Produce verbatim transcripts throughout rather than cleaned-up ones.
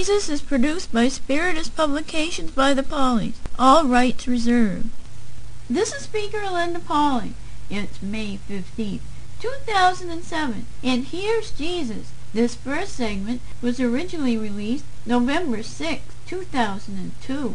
Voices is produced by Spiritus Publications by the Pauleys. All rights reserved. This is Speaker Linda Pauley. It's May fifteenth, two thousand seven, and here's Jesus. This first segment was originally released November sixth, two thousand two.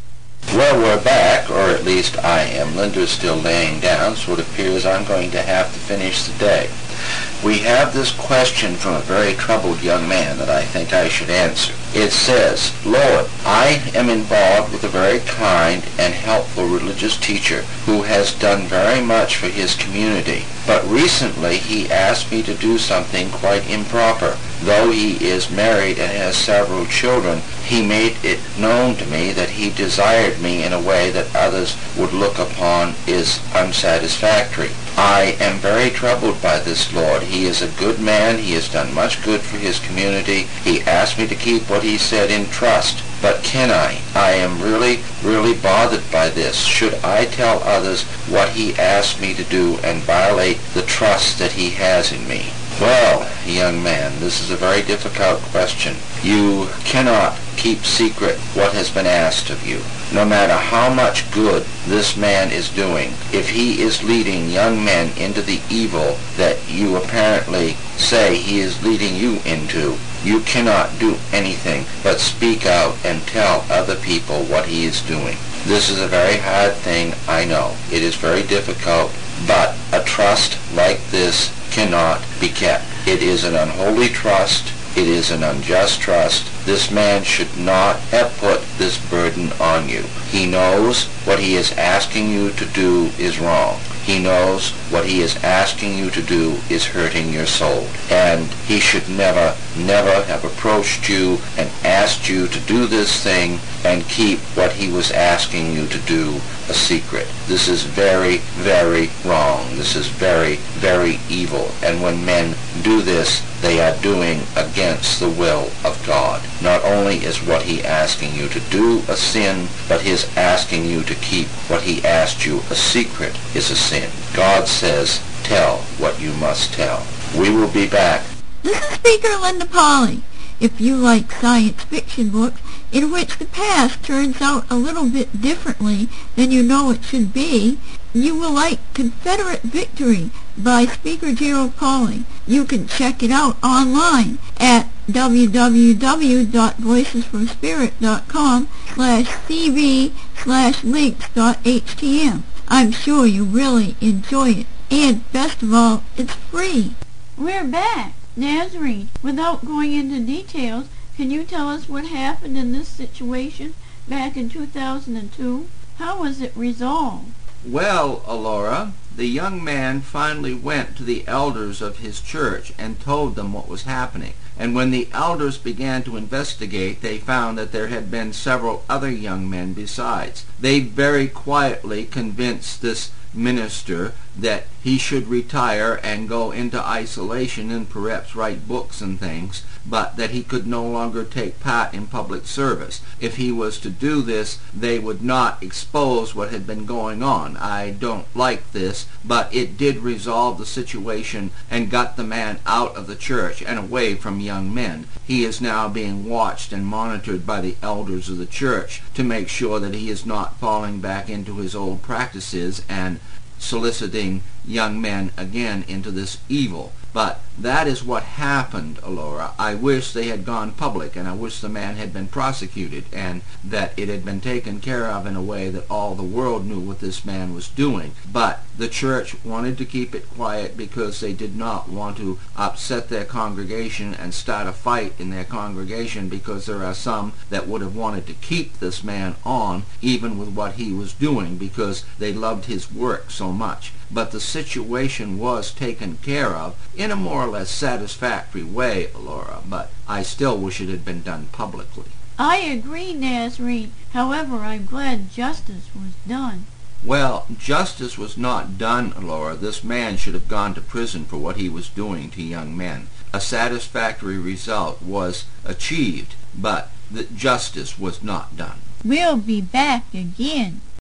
Well, we're back, or at least I am. Linda's still laying down, so it appears I'm going to have to finish the day. We have this question from a very troubled young man that I think I should answer. It says, Lord, I am involved with a very kind and helpful religious teacher who has done very much for his community, but recently he asked me to do something quite improper. Though he is married and has several children, he made it known to me that he desired me in a way that others would look upon as unsatisfactory. I am very troubled by this, Lord. He is a good man. He has done much good for his community. He asked me to keep what he said in trust. But can I? I am really, really bothered by this. Should I tell others what he asked me to do and violate the trust that he has in me? Well, young man, this is a very difficult question. You cannot keep secret what has been asked of you. No matter how much good this man is doing, if he is leading young men into the evil that you apparently say he is leading you into, you cannot do anything but speak out and tell other people what he is doing. This is a very hard thing, I know. It is very difficult, but a trust like this cannot be kept. It is an unholy trust. It is an unjust trust. This man should not have put this burden on you. He knows what he is asking you to do is wrong. He knows what he is asking you to do is hurting your soul. And he should never, never have approached you and asked you to do this thing and keep what he was asking you to do a secret. This is very, very wrong. This is very, very evil. And when men do this, they are doing against the will of God. Not only is what he asking you to do a sin, but his asking you to keep what he asked you a secret is a sin. God says, tell what you must tell. We will be back. This is Speaker Linda Pauley. If you like science fiction books in which the past turns out a little bit differently than you know it should be, you will like Confederate Victory by Speaker Gerald Pauley. You can check it out online at w w w dot voices from spirit dot com slash c v slash links dot h t m. I'm sure you really enjoy it. And best of all, it's free. We're back. Nazarene, without going into details, can you tell us what happened in this situation back in two thousand two? How was it resolved? Well, Alora, the young man finally went to the elders of his church and told them what was happening. And when the elders began to investigate, they found that there had been several other young men besides. They very quietly convinced this minister that he should retire and go into isolation and perhaps write books and things, but that he could no longer take part in public service. If he was to do this, they would not expose what had been going on. I don't like this, but it did resolve the situation and got the man out of the church and away from young men. He is now being watched and monitored by the elders of the church to make sure that he is not falling back into his old practices and soliciting young men again into this evil. But that is what happened, Alora. I wish they had gone public, and I wish the man had been prosecuted, and that it had been taken care of in a way that all the world knew what this man was doing. But the church wanted to keep it quiet because they did not want to upset their congregation and start a fight in their congregation, because there are some that would have wanted to keep this man on, even with what he was doing, because they loved his work so much. But the situation was taken care of in a more or less satisfactory way, Alora, but I still wish it had been done publicly. I agree, Nazarene. However, I'm glad justice was done. Well, justice was not done, Alora. This man should have gone to prison for what he was doing to young men. A satisfactory result was achieved, but the justice was not done. We'll be back again.